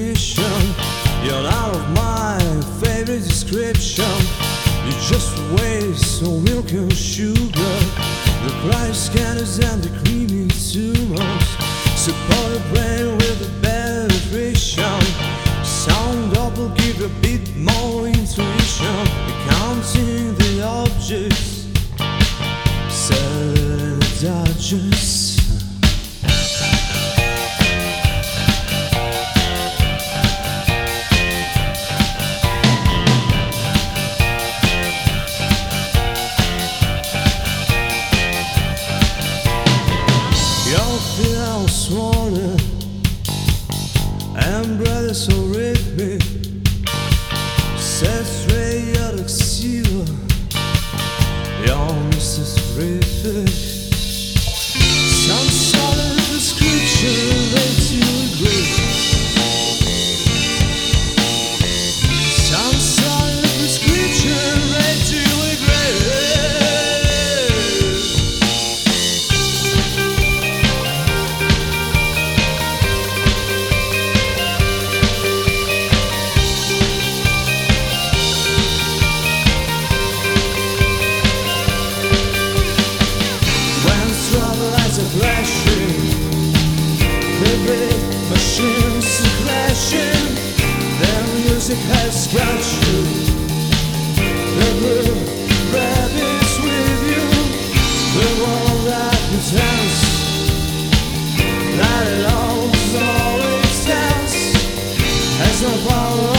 definition. You're out of my favorite description. You just waste on milk and sugar. The price scanners and the creamy tumors. Support a brain with a better nutrition. Sound up will give a bit more intuition. Counting the objects, selling the dodgers. Your feet swollen and breath is so rhythmic. Set straight out of silver. You're Mr. Terrific. Some solid prescription makes you agree. Some solid prescription makes you agree. Flashing, the big machines are crashing. Their music has got you. The blue rabbits with you. The world that pretends that it always stands has no power.